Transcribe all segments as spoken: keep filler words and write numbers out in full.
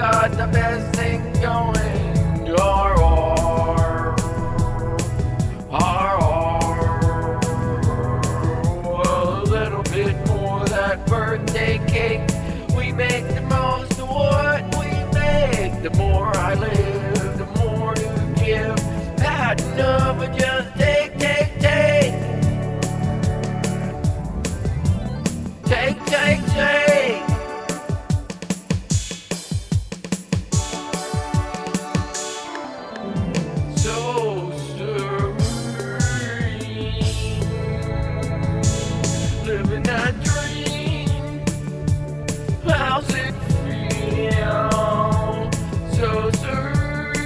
got the best thing going. R R, R R. A little bit more of that birthday cake. We make the most of what we make. The more I live, the more to give. Had enough of just take, take, take. Take, take, take. So serene, living that dream. How's it feel? So surreal.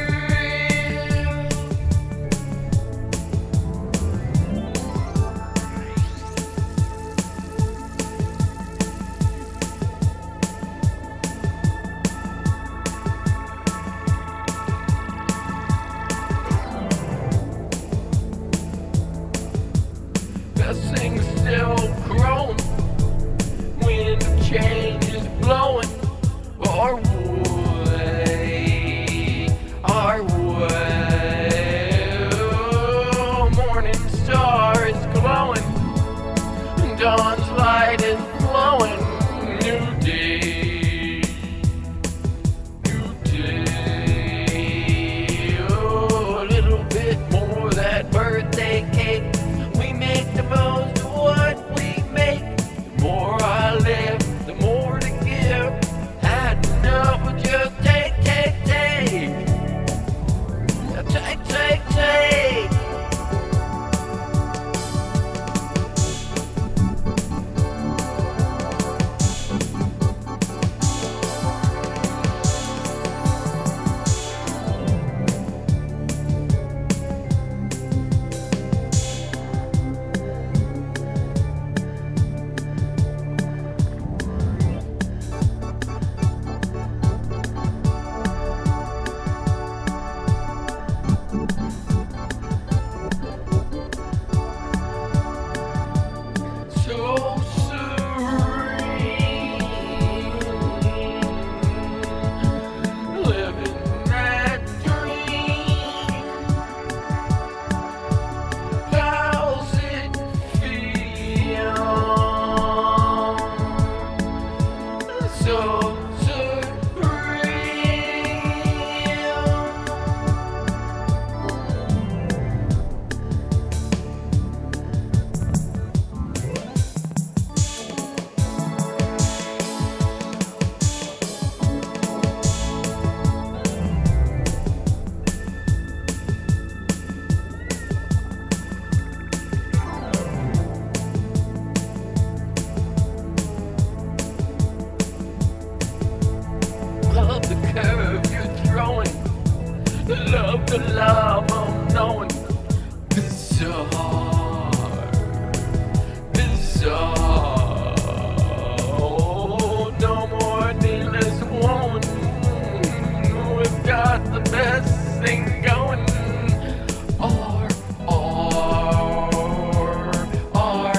Best thing's still growing. Wind of change is blowing our way, our way. Oh, morning star is glowing, dawn's light is flowing. New day, new day. Oh, a little bit more of that birthday cake. We make the most of what we make. The more I live, the more to give. Had enough of just take, take, take. Take, take, take. So serene, living that dream. How's it feel? So love the curve you're throwing. Love the love I'm knowing. Bizarre, bizarre. Oh, no more needless woman. We've got the best thing going. R, R, R,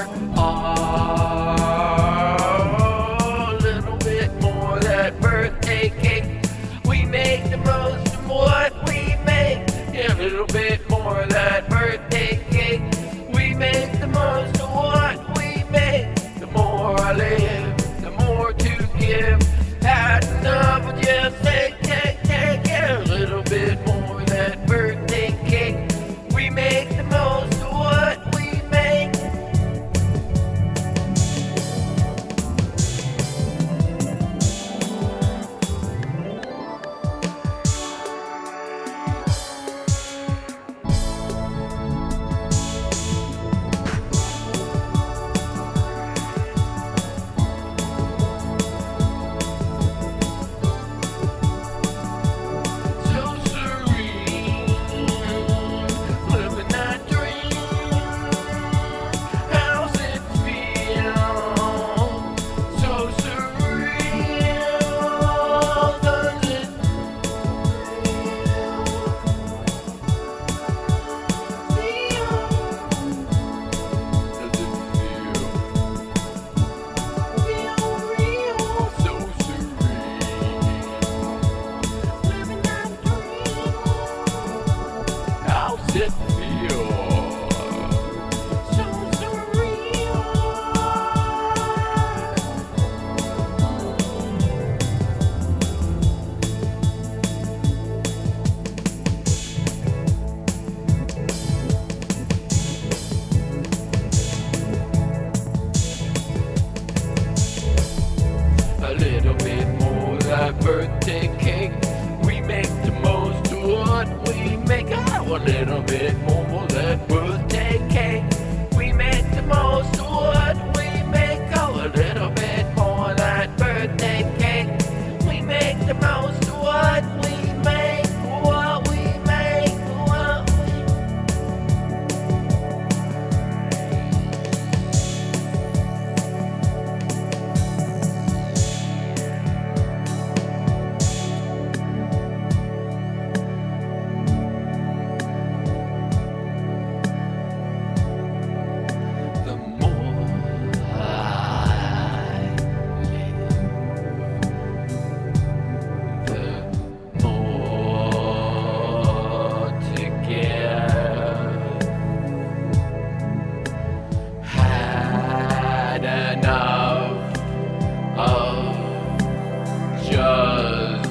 R. A little bit more of that birthday cake. We make the most of what we make. Yeah, a little bit more of that birthday cake. We make the most of what we make. The more I live, the more to give. Had enough of just take, take, take. Yeah, a little bit more of that birthday cake. We make the most of what we make. it feel so surreal? A little bit more like birthday cake. We make the most of what we make. Oh, a little bit more like birthday cake. We make the most of what we make. Oh, a little bit more like birthday cake. We make the most of what we make. What we make. What we The more I live, the more to give. Had enough of just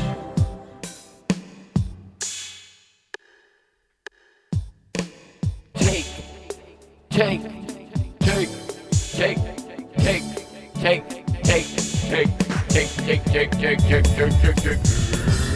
take, take, take, take, take, take, take, take, take, take, take, take, take, take, take, take.